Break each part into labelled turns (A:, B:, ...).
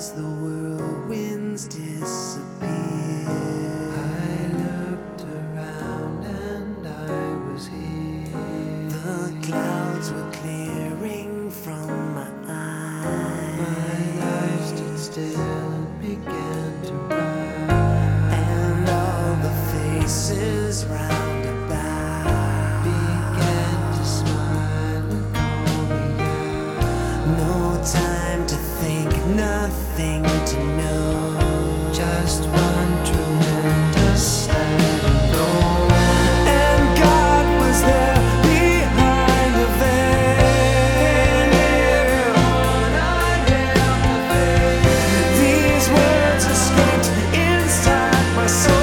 A: as the whirlwinds disappeared.
B: I looked around and I was here.
A: The clouds were clearing from my eyes.
B: My life stood still and began to rise.
A: And all the faces round about
B: began to smile and call me out.
A: no time to think, nothing to know.
B: Just one tremendous let go.
A: And God was there behind the veil. These words escaped inside my soul.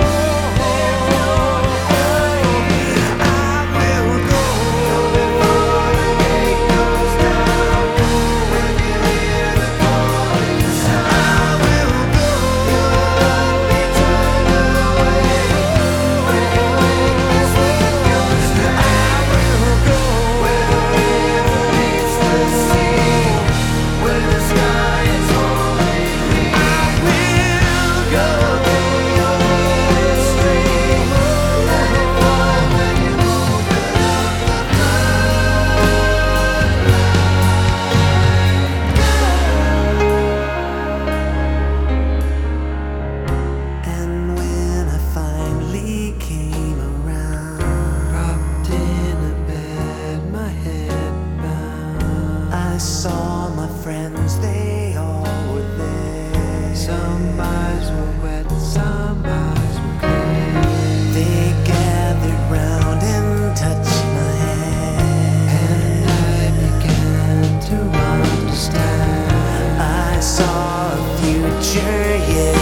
A: I saw my friends, they all were there.
B: Some eyes were wet, some eyes were clear.
A: They gathered round and touched my hand,
B: and I began to understand.
A: I saw a future, yeah.